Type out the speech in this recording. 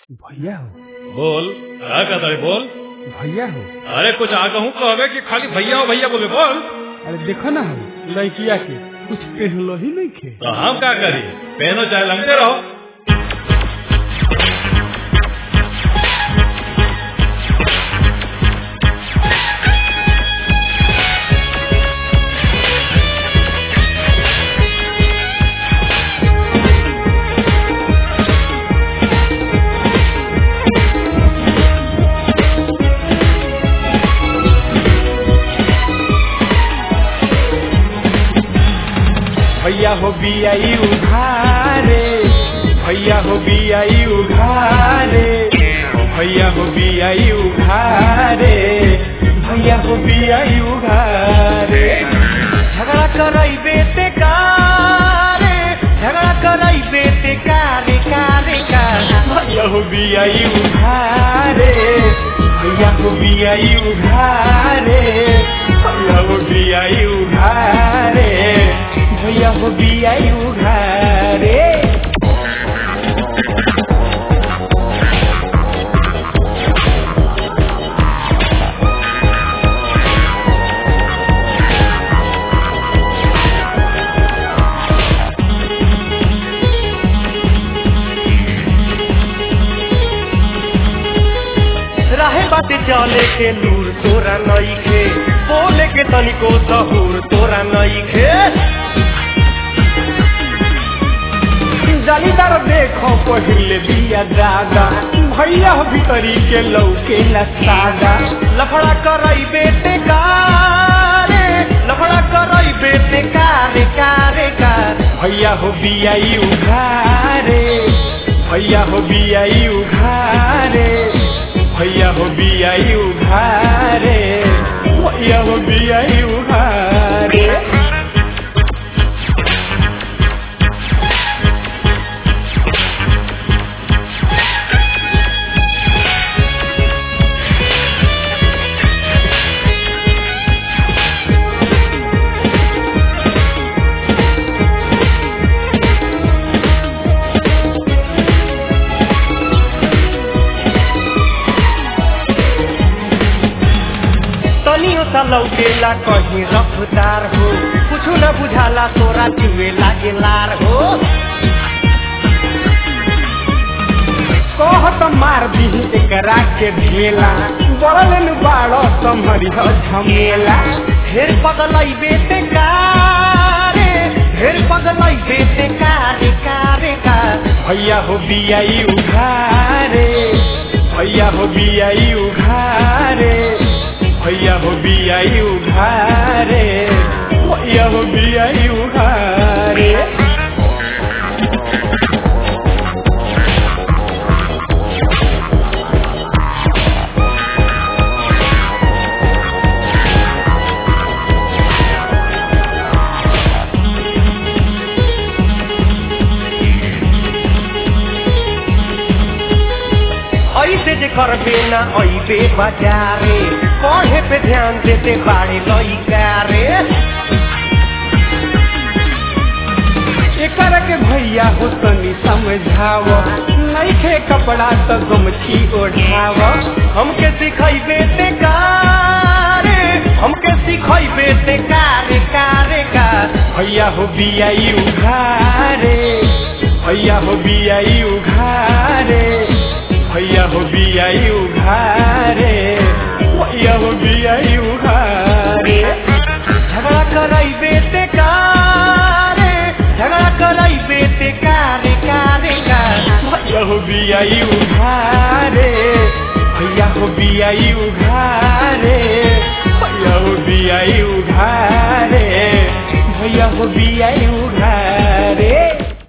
भैया हो। बोल क्या कहता है, बोल। भैया हो। अरे कुछ आ कहूँ कहवे कि खाली भैया हो भैया बोले, बोल। अरे देखो ना हो लड़किया के कुछ पहनलो ही नहीं खे। तो हम क्या करी, पहनो चाहे लंगते रहो। भैया हो बियाई उघारे, भैया हो बियाई उघारे, भैया हो बियाई उघारे, भैया हो बियाई उघारे। झगड़ा कराई बेटे कारे, झगड़ा कराई बेटे कारे कारे का। भैया हो बियाई उघारे, भैया हो बियाई उघारे, भैया हो बियाई उघारे, भैया हो बियाई उघारे। राहे बाटे चले के लूर तोरा नइखे, बोले के तनिको सहूर तोरा नइखे। जालीदार देखो पहिले बिया दादा, भैया हो भीतरी के लौके सादा। लफड़ा करई बेटे कारे, लफड़ा करई बेटे कारे कारे का। भैया हो बियाई उघारे, भैया हो बियाई उघारे, भैया हो बियाई उघारे, भैया हो बियाई उघारे। लौकेला कहीं रफ्तार हो, कुछ न बुझाला तोरा चुए लागे लार हो। कहत मार दी एकरा के ढेला, बड़न बाड़ो समरी हो झमेला। ढेर पगलई बेटे कारे, ढेर पगलई बेटे कारे कारे का। भैया हो बियाई उघारे, भैया हो बियाई उघारे, भैया हो बियाई उघारे, भैया हो बियाई उघारे। ऐसे जे करबे ना अइबे बाजारे, पढ़े पे ध्यान देते बाड़े लइकारे। एकर के भैया हो तनी समझाव, नइखे कपड़ा त गमछी ओढ़ाव। हमके सिखाई बेटे कारे, हमके सिखाई बेटे कारे कारे का। भैया हो बियाई उघारे, भैया हो बियाई उघारे, भैया हो बियाई उघारे, भैया हो बियाई उघारे। झगड़ा कराई बेटे कारे, झगड़ा कराई बेटे कारे कारे का। भैया हो बियाई उघारे, भैया हो बियाई उघारे, भैया हो बियाई उघारे, भैया हो बियाई